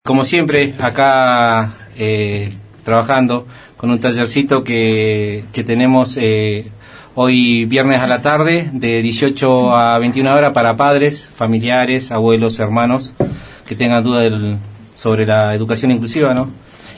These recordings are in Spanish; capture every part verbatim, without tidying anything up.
Como siempre, acá eh, trabajando con un tallercito que, que tenemos eh, hoy viernes a la tarde de dieciocho a veintiuna horas para padres, familiares, abuelos, hermanos que tengan dudas del, sobre la educación inclusiva, ¿no?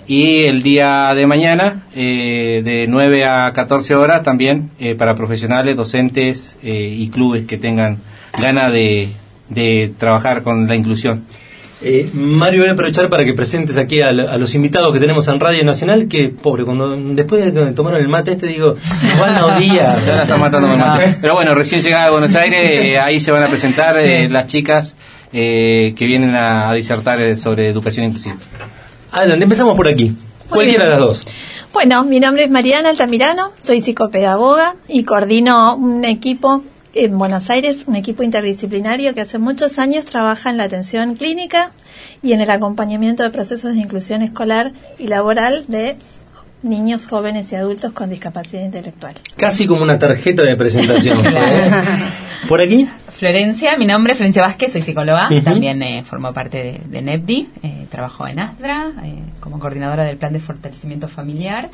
Y el día de mañana eh, de nueve a catorce horas también eh, para profesionales, docentes eh, y clubes que tengan ganas de, de trabajar con la inclusión. Eh, Mario, voy a aprovechar para que presentes aquí a, a los invitados que tenemos en Radio Nacional, que, pobre, cuando después de tomaron el mate este, digo, igual no día. Ya la están matando con el mate. Pero bueno, recién llegada a Buenos Aires, eh, ahí se van a presentar eh, las chicas eh, que vienen a, a disertar eh, sobre educación inclusiva. Adelante, empezamos por aquí. Cualquiera de las dos. Bueno, mi nombre es Mariana Altamirano, soy psicopedagoga y coordino un equipo en Buenos Aires, un equipo interdisciplinario que hace muchos años trabaja en la atención clínica y en el acompañamiento de procesos de inclusión escolar y laboral de niños, jóvenes y adultos con discapacidad intelectual. Casi como una tarjeta de presentación. Claro. ¿Por aquí? Florencia, mi nombre es Florencia Vázquez, soy psicóloga, uh-huh. también eh, formo parte de, de NEPDI, eh, trabajo en ASDRA eh, como coordinadora del plan de fortalecimiento familiar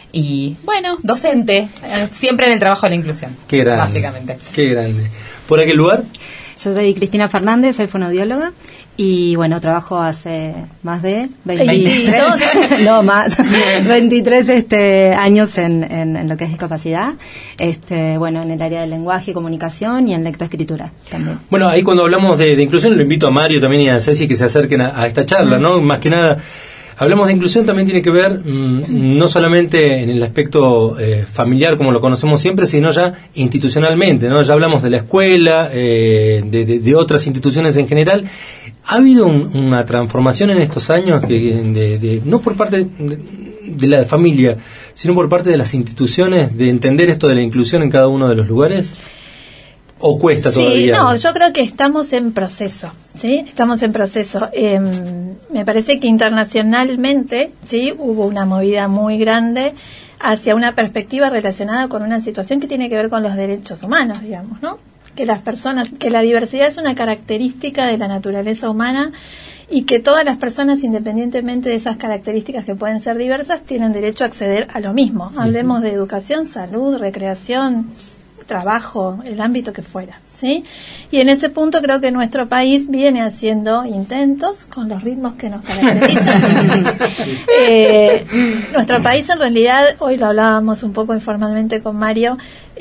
y, bueno, docente, eh, siempre en el trabajo de la inclusión. Qué grande. Básicamente. Qué grande. ¿Por aquel lugar? Yo soy Cristina Fernández, soy fonoaudióloga y, bueno, trabajo hace más de veintitrés, no más, veintitrés este, años en, en, en lo que es discapacidad, este, bueno, en el área del lenguaje y comunicación y en lectoescritura también. Bueno, ahí cuando hablamos de, de inclusión, lo invito a Mario también y a Ceci que se acerquen a, a esta charla, mm. ¿no? Más que nada, hablamos de inclusión, también tiene que ver mmm, no solamente en el aspecto eh, familiar como lo conocemos siempre, sino ya institucionalmente, ¿no? Ya hablamos de la escuela, eh, de, de, de otras instituciones en general. ¿Ha habido un, una transformación en estos años, que de, de, no por parte de, de la familia, sino por parte de las instituciones, de entender esto de la inclusión en cada uno de los lugares? ¿O cuesta todavía? Sí, no, yo creo que estamos en proceso, ¿sí? Estamos en proceso. Eh, me parece que internacionalmente, ¿sí? Hubo una movida muy grande hacia una perspectiva relacionada con una situación que tiene que ver con los derechos humanos, digamos, ¿no? Que las personas, que la diversidad es una característica de la naturaleza humana y que todas las personas, independientemente de esas características que pueden ser diversas, tienen derecho a acceder a lo mismo. Hablemos de educación, salud, recreación, trabajo, el ámbito que fuera, ¿sí? Y en ese punto creo que nuestro país viene haciendo intentos con los ritmos que nos caracterizan. eh, nuestro país en realidad, hoy lo hablábamos un poco informalmente con Mario,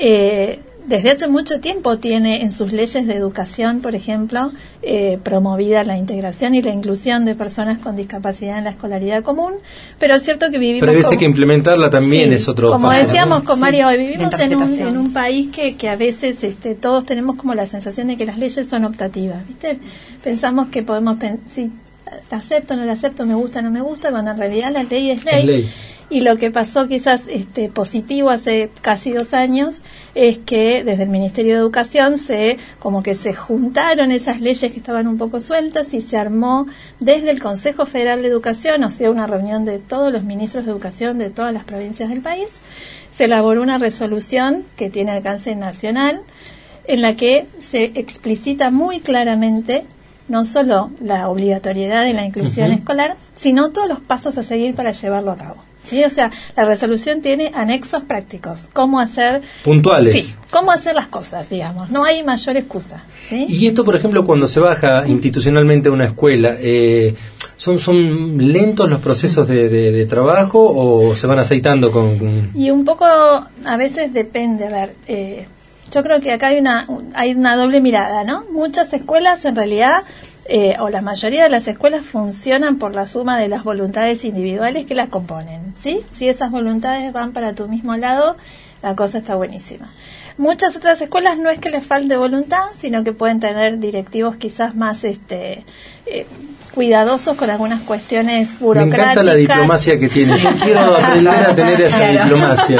eh, desde hace mucho tiempo tiene en sus leyes de educación, por ejemplo, eh, promovida la integración y la inclusión de personas con discapacidad en la escolaridad común, pero es cierto que vivimos... Pero hay que implementarla también, sí, es otro... Como fácil, decíamos, ¿no? Con Mario, Sí, hoy vivimos en un, en un país que, que a veces este, todos tenemos como la sensación de que las leyes son optativas, ¿viste? Pensamos que podemos... Pen- sí, la acepto, no la acepto, me gusta, no me gusta, cuando en realidad la ley es ley. Es ley. Y lo que pasó quizás este, positivo hace casi dos años es que desde el Ministerio de Educación se como que se juntaron esas leyes que estaban un poco sueltas y se armó desde el Consejo Federal de Educación, o sea, una reunión de todos los ministros de educación de todas las provincias del país. Se elaboró una resolución que tiene alcance nacional en la que se explicita muy claramente no solo la obligatoriedad de la inclusión uh-huh. escolar, sino todos los pasos a seguir para llevarlo a cabo. ¿Sí? O sea, la resolución tiene anexos prácticos, cómo hacer... Puntuales. Sí, cómo hacer las cosas, digamos, no hay mayor excusa. ¿Sí? Y esto, por ejemplo, cuando se baja institucionalmente a una escuela, eh, ¿son, ¿son lentos los procesos de, de, de trabajo o se van aceitando con...? Y un poco, a veces depende, a ver... Eh, Yo creo que acá hay una hay una doble mirada, ¿no? Muchas escuelas, en realidad, eh, o la mayoría de las escuelas funcionan por la suma de las voluntades individuales que las componen, ¿sí? Si esas voluntades van para tu mismo lado, la cosa está buenísima. Muchas otras escuelas no es que les falte voluntad, sino que pueden tener directivos quizás más este eh, cuidadosos con algunas cuestiones burocráticas. Me encanta la diplomacia que tiene. Yo quiero aprender a tener esa claro. diplomacia.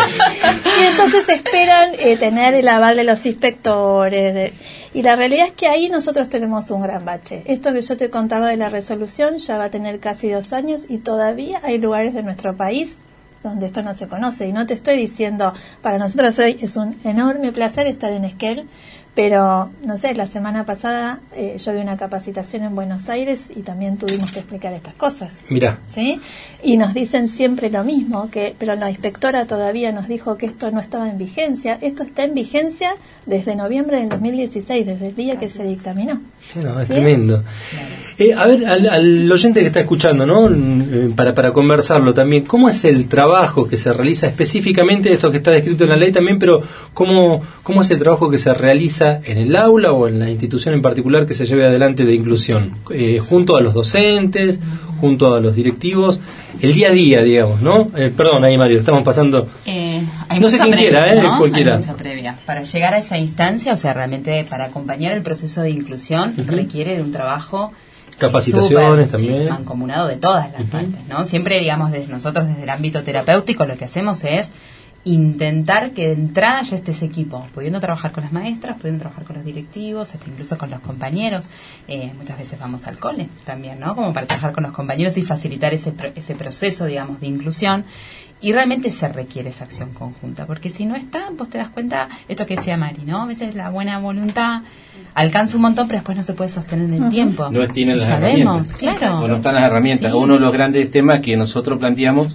Y entonces esperan eh, tener el aval de los inspectores. De, y la realidad es que ahí nosotros tenemos un gran bache. Esto que yo te contaba de la resolución ya va a tener casi dos años y todavía hay lugares de nuestro país donde esto no se conoce. Y no te estoy diciendo, para nosotros hoy es un enorme placer estar en Esquel, Pero, no sé, la semana pasada eh, yo di una capacitación en Buenos Aires y también tuvimos que explicar estas cosas. Mirá. ¿Sí? Y nos dicen siempre lo mismo, que pero la inspectora todavía nos dijo que esto no estaba en vigencia. Esto está en vigencia desde noviembre del dos mil dieciséis, desde el día que se dictaminó. Sí, no, es ¿sí? tremendo. Eh, a ver, al, al oyente que está escuchando, ¿no? Eh, para, para conversarlo también, ¿cómo es el trabajo que se realiza específicamente, esto que está descrito en la ley también, pero cómo, cómo es el trabajo que se realiza en el aula o en la institución en particular que se lleve adelante de inclusión? Eh, junto a los docentes, junto a los directivos, el día a día, digamos, ¿no? Eh, perdón, ahí Mario, estamos pasando... Eh, hay no sé quién previa, quiera, ¿eh? ¿no? Cualquiera. Hay mucha previa. Para llegar a esa instancia, o sea, realmente para acompañar el proceso de inclusión, uh-huh. requiere de un trabajo... Capacitaciones super, también. Sí, mancomunado de todas las uh-huh. partes, ¿no? Siempre, digamos, desde nosotros desde el ámbito terapéutico lo que hacemos es intentar que de entrada ya esté ese equipo, pudiendo trabajar con las maestras, pudiendo trabajar con los directivos, hasta incluso con los compañeros. Eh, muchas veces vamos al cole también, ¿no? Como para trabajar con los compañeros y facilitar ese, ese proceso, digamos, de inclusión. Y realmente se requiere esa acción conjunta, porque si no está, vos te das cuenta, esto que decía Mari, ¿no? A veces la buena voluntad alcanza un montón, pero después no se puede sostener en el uh-huh. tiempo. No tienen las sabemos, herramientas. Claro. O no están las herramientas. Sí. Uno de los grandes temas que nosotros planteamos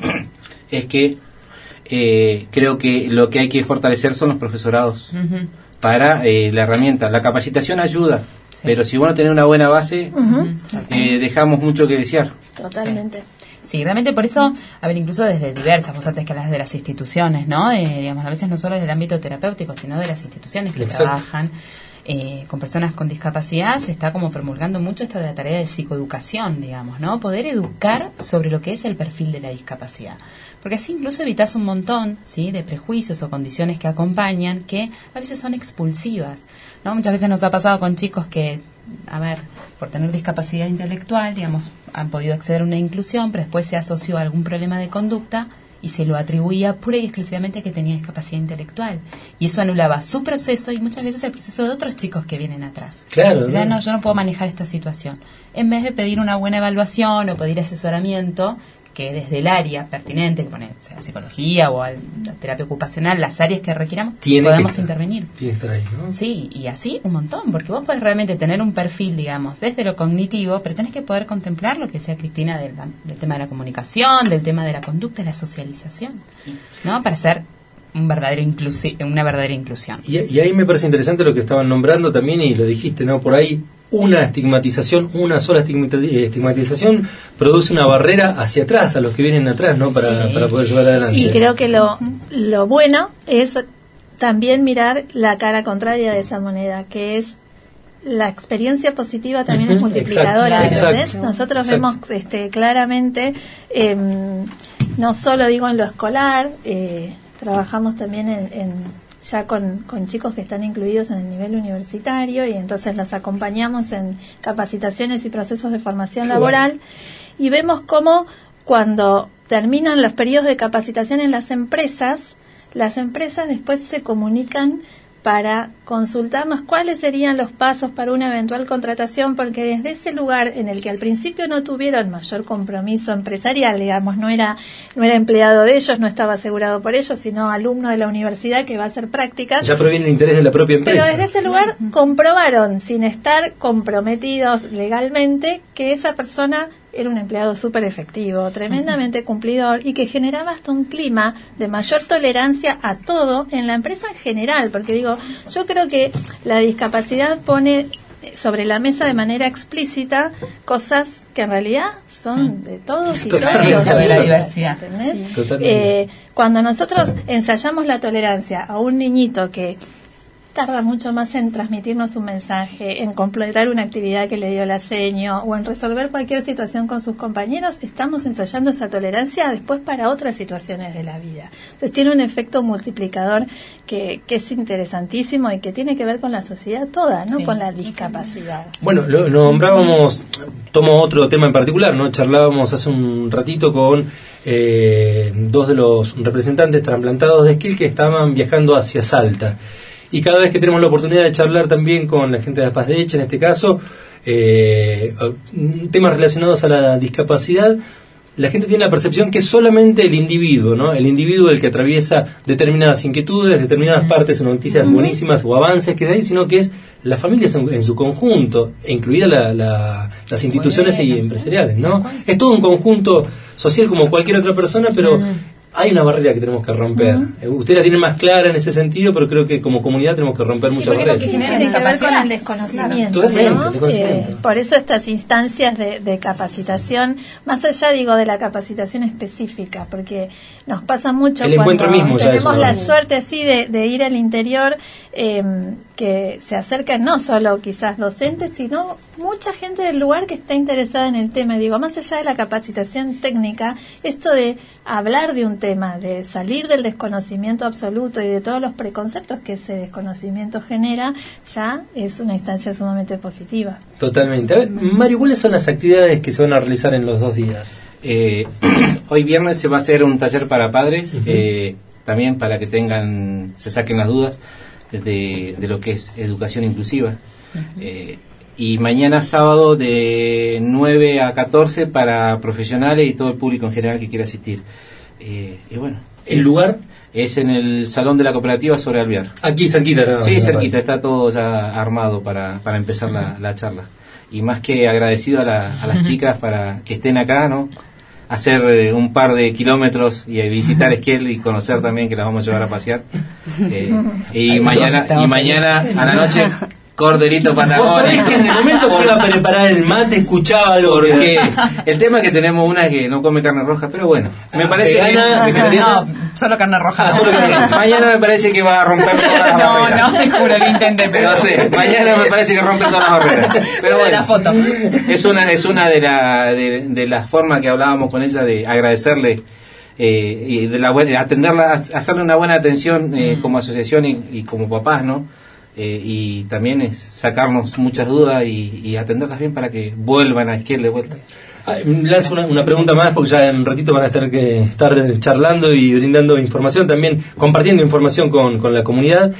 es que eh, creo que lo que hay que fortalecer son los profesorados uh-huh. para eh, la herramienta. La capacitación ayuda, sí. pero si uno tiene una buena base, uh-huh. eh, dejamos mucho que desear. Totalmente. Sí. Sí, realmente por eso, a ver, incluso desde diversas, vos antes que hablas de las instituciones, ¿no? De, digamos, a veces no solo del ámbito terapéutico, sino de las instituciones que Exacto. trabajan eh, con personas con discapacidad, se está como promulgando mucho esta de la tarea de psicoeducación, digamos, ¿no? Poder educar sobre lo que es el perfil de la discapacidad. Porque así incluso evitas un montón, ¿sí?, de prejuicios o condiciones que acompañan, que a veces son expulsivas, ¿no? Muchas veces nos ha pasado con chicos que, a ver, por tener discapacidad intelectual, digamos, han podido acceder a una inclusión, pero después se asoció a algún problema de conducta y se lo atribuía pura y exclusivamente a que tenía discapacidad intelectual. Y eso anulaba su proceso y muchas veces el proceso de otros chicos que vienen atrás. Claro. O sea, no, yo no puedo manejar esta situación. En vez de pedir una buena evaluación o pedir asesoramiento, que desde el área pertinente, que pone, o sea, psicología o al, la terapia ocupacional, las áreas que requiramos, tiene podemos que intervenir. Tiene que estar ahí, ¿no? Sí, y así un montón, porque vos podés realmente tener un perfil, digamos, desde lo cognitivo, pero tenés que poder contemplar lo que decía Cristina del, del tema de la comunicación, del tema de la conducta, de la socialización, ¿no? Para ser un verdadero inclusi- una verdadera inclusión. Y, y ahí me parece interesante lo que estaban nombrando también, y lo dijiste, ¿no? Por ahí una estigmatización, una sola estigmatización produce una barrera hacia atrás, a los que vienen atrás, ¿no? Para, sí. para poder llevar adelante. Y creo que lo, lo bueno es también mirar la cara contraria de esa moneda, que es la experiencia positiva también uh-huh. es multiplicadora. Exacto, exacto, Nosotros exacto. vemos este, claramente, eh, no solo digo en lo escolar, eh, trabajamos también en... en ya con, con chicos que están incluidos en el nivel universitario y entonces los acompañamos en capacitaciones y procesos de formación Qué laboral bueno. Y vemos cómo cuando terminan los periodos de capacitación en las empresas, las empresas después se comunican para consultarnos cuáles serían los pasos para una eventual contratación, porque desde ese lugar en el que al principio no tuvieron mayor compromiso empresarial, digamos, no era no era empleado de ellos, no estaba asegurado por ellos, sino alumno de la universidad que va a hacer prácticas. Ya proviene el interés de la propia empresa. Pero desde ese lugar comprobaron, sin estar comprometidos legalmente, que esa persona era un empleado súper efectivo, tremendamente cumplidor y que generaba hasta un clima de mayor tolerancia a todo en la empresa en general, porque digo, yo creo que la discapacidad pone sobre la mesa de manera explícita cosas que en realidad son de todos y todas, sobre la diversidad. Sí. Eh, cuando nosotros ensayamos la tolerancia a un niñito que tarda mucho más en transmitirnos un mensaje, en completar una actividad que le dio la seño o en resolver cualquier situación con sus compañeros, estamos ensayando esa tolerancia después para otras situaciones de la vida. Entonces tiene un efecto multiplicador que, que es interesantísimo y que tiene que ver con la sociedad toda, no sí. con la discapacidad. Bueno, lo, lo nombrábamos, tomo otro tema en particular, ¿no? Charlábamos hace un ratito con eh, dos de los representantes trasplantados de Esquel que estaban viajando hacia Salta. Y cada vez que tenemos la oportunidad de charlar también con la gente de Paz de Echa, en este caso, eh, temas relacionados a la discapacidad, la gente tiene la percepción que es solamente el individuo, ¿no? El individuo el que atraviesa determinadas inquietudes, determinadas partes o noticias uh-huh. buenísimas o avances que hay, sino que es la familia en, en su conjunto, incluida la, la, las instituciones bueno, y empresariales, ¿no? Es todo un conjunto social como cualquier otra persona, pero uh-huh. hay una barrera que tenemos que romper. Uh-huh. Usted la tiene más clara en ese sentido, pero creo que como comunidad tenemos que romper sí, muchas barreras. Porque tiene que ver con el desconocimiento, claro. ¿no? desconocimiento. Eh, por eso estas instancias de, de capacitación, más allá digo de la capacitación específica, porque nos pasa mucho el cuando mismo tenemos ya la es suerte así de, de ir al interior, eh, que se acercan no solo quizás docentes, sino mucha gente del lugar que está interesada en el tema. Digo, más allá de la capacitación técnica, esto de hablar de un tema, de salir del desconocimiento absoluto y de todos los preconceptos que ese desconocimiento genera, ya es una instancia sumamente positiva. Totalmente. A ver, Mario, ¿cuáles son las actividades que se van a realizar en los dos días? Eh, hoy viernes se va a hacer un taller para padres, uh-huh. eh, también para que tengan, se saquen las dudas de, de lo que es educación inclusiva. Uh-huh. Eh, y mañana sábado de nueve a catorce para profesionales y todo el público en general que quiera asistir. Eh, y bueno, ¿el es, lugar? Es en el Salón de la Cooperativa sobre Alvear. Aquí cerquita, ¿no? Sí, cerquita, está todo ya armado para, para empezar la, la charla. Y más que agradecido a, la, a las chicas para que estén acá, ¿no? Hacer eh, un par de kilómetros y eh, visitar Esquel y conocer también, que las vamos a llevar a pasear. Eh, y mañana y mañana a la noche corderito patagónico. Vos sabés que en el momento que iba a preparar el mate escuchaba algo. Porque el tema es que tenemos una que no come carne roja, pero bueno, me parece que no, solo carne roja. Ah, solo carne. Mañana me parece que va a romper todas las barreras. No, no, te juro que intenté, pero no sé, mañana me parece que rompe todas las barreras. Pero bueno, la foto. es una es una de la de, de las formas que hablábamos con ella de agradecerle eh, y de la buena, atenderla, hacerle una buena atención eh, mm. como asociación y, y como papás, ¿no? Eh, y también es sacarnos muchas dudas y, y atenderlas bien para que vuelvan a Esquel de vuelta. Ah, lanzo una, una pregunta más porque ya en un ratito van a tener que estar charlando y brindando información, también compartiendo información con, con la comunidad.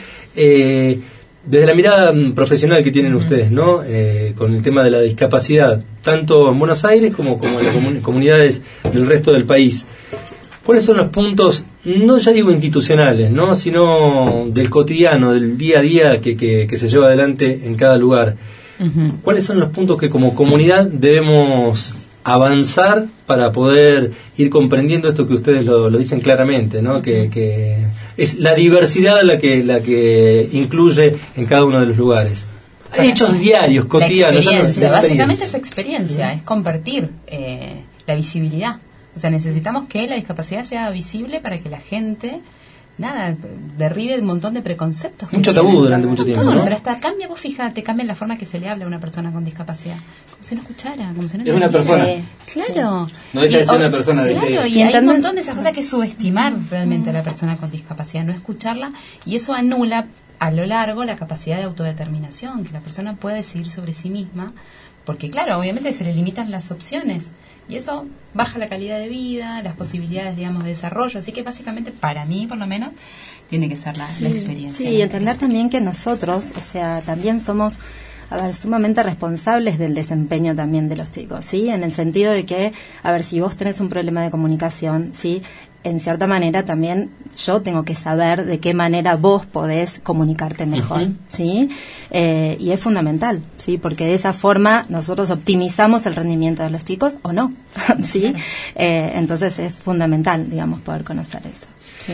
Eh, desde la mirada profesional que tienen ustedes, ¿no? Eh, con el tema de la discapacidad, tanto en Buenos Aires como, como en las comun- comunidades del resto del país. ¿Cuáles son los puntos, no ya digo institucionales, ¿no? Sino del cotidiano, del día a día que, que, que se lleva adelante en cada lugar? Uh-huh. ¿Cuáles son los puntos que como comunidad debemos avanzar para poder ir comprendiendo esto que ustedes lo, lo dicen claramente, ¿no? Que, que es la diversidad la que, la que incluye en cada uno de los lugares? Hay hechos diarios, cotidianos. La experiencia, básicamente es experiencia, es compartir eh, la visibilidad. O sea, necesitamos que la discapacidad sea visible para que la gente, nada, derribe un montón de preconceptos. Mucho tabú tienen. Durante mucho tiempo, todo, ¿no? Pero hasta cambia, vos fíjate, cambia la forma que se le habla a una persona con discapacidad. Como si no escuchara, como si no es una persona. Claro. Sí. No deja de ser una persona. Claro, de y hay un montón de esas cosas que subestimar realmente a la persona con discapacidad, no escucharla, y eso anula a lo largo la capacidad de autodeterminación, que la persona pueda decidir sobre sí misma, porque claro, obviamente se le limitan las opciones. Y eso baja la calidad de vida, las posibilidades, digamos, de desarrollo. Así que básicamente, para mí, por lo menos, tiene que ser la, sí, la experiencia. Sí, y entender también que nosotros, o sea, también somos, a ver, sumamente responsables del desempeño también de los chicos, ¿sí? En el sentido de que, a ver, si vos tenés un problema de comunicación, ¿sí? En cierta manera también yo tengo que saber de qué manera vos podés comunicarte mejor, uh-huh. ¿sí? Eh, y es fundamental, ¿sí? Porque de esa forma nosotros optimizamos el rendimiento de los chicos o no, ¿sí? Eh, entonces es fundamental, digamos, poder conocer eso, ¿sí?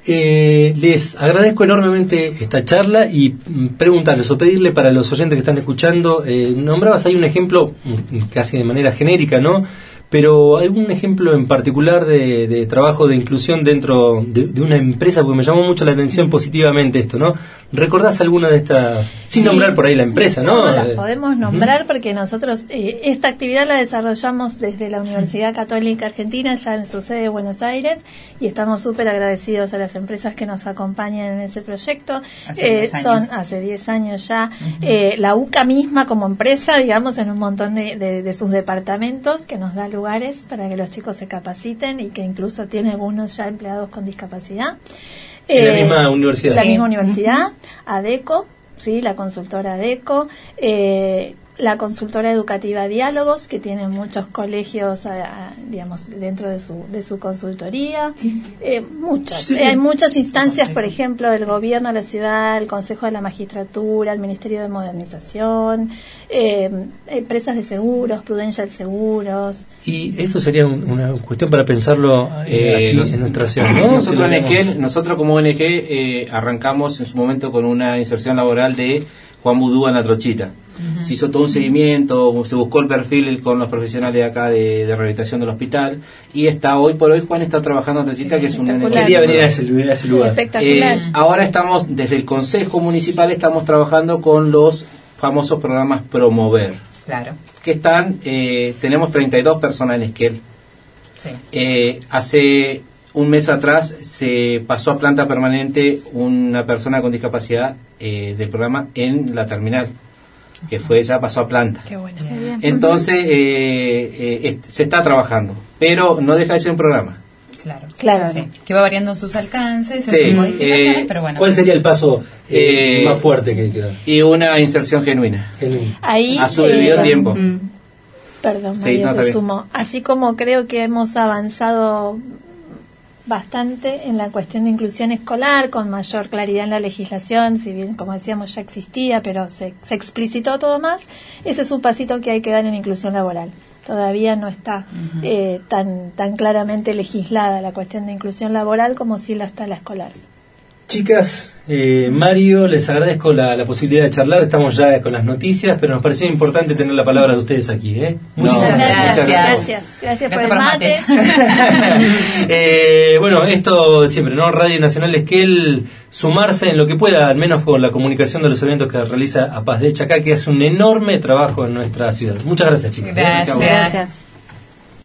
Eh, les agradezco enormemente esta charla y preguntarles o pedirle para los oyentes que están escuchando, eh, nombrabas ahí un ejemplo casi de manera genérica, ¿no? Pero algún ejemplo en particular de, de trabajo de inclusión dentro de, de una empresa, porque me llamó mucho la atención positivamente esto, ¿no? ¿Recordás alguna de estas, sin sí. nombrar por ahí la empresa, no? No, las podemos nombrar uh-huh. porque nosotros eh, esta actividad la desarrollamos desde la Universidad Católica Argentina, ya en su sede de Buenos Aires, y estamos súper agradecidos a las empresas que nos acompañan en ese proyecto. Hace eh, son hace diez años ya. Uh-huh. Eh, la U C A misma como empresa, digamos, en un montón de, de, de sus departamentos, que nos da lugares para que los chicos se capaciten y que incluso tiene algunos ya empleados con discapacidad. En la misma universidad. La misma universidad, ADECO, sí, la consultora ADECO, eh, la consultora educativa Diálogos, que tiene muchos colegios, a, a, digamos, dentro de su de su consultoría, eh, muchas. Sí. Eh, hay muchas instancias, por ejemplo, del gobierno de la ciudad, el Consejo de la Magistratura, el Ministerio de Modernización, eh, empresas de seguros, Prudential Seguros. Y eso sería un, una cuestión para pensarlo eh, aquí nos, en nuestra ciudad, ¿no? Nosotros, O N G, nosotros como O N G eh, arrancamos en su momento con una inserción laboral de Juan Budú en La Trochita. Uh-huh. Se hizo todo un seguimiento, se buscó el perfil con los profesionales acá de, de rehabilitación del hospital, y está hoy por hoy Juan está trabajando en Trochita, sí, que es un... Quería venir a ese, a ese lugar. Espectacular. Eh, ahora estamos, desde el Consejo Municipal, estamos trabajando con los famosos programas Promover. Claro. Que están, eh, tenemos treinta y dos personas en Esquel. Sí. Eh, hace un mes atrás se pasó a planta permanente una persona con discapacidad eh, del programa en la terminal, que fue ella, pasó a planta. Qué bueno. Muy bien. Entonces eh, eh, se está trabajando, pero no deja de ser un programa. Claro, claro, sí. Que va variando en sus alcances, en sí. sus modificaciones, eh, pero bueno. ¿Cuál sería el paso eh, eh, más fuerte que hay que dar? Y una inserción genuina. Genuina. Ahí, a su debido eh, tiempo. Mm. Perdón, Sí, María, no, te sumo. Así como creo que hemos avanzado bastante en la cuestión de inclusión escolar, con mayor claridad en la legislación, si bien, como decíamos, ya existía, pero se, se explicitó todo más, ese es un pasito que hay que dar en inclusión laboral. Todavía no está uh-huh. eh, tan, tan claramente legislada la cuestión de inclusión laboral como sí la está la escolar. Chicas, eh, Mario, les agradezco la, la posibilidad de charlar. Estamos ya con las noticias, pero nos pareció importante tener la palabra de ustedes aquí, ¿eh? Muchísimas no, gracias. Muchas gracias. Gracias, gracias por el mate. eh, bueno, esto siempre, ¿no? Radio Nacional Esquel, sumarse en lo que pueda, al menos por la comunicación de los eventos que realiza A Paz de Chacá, que hace un enorme trabajo en nuestra ciudad. Muchas gracias, chicas. Gracias. Gracias.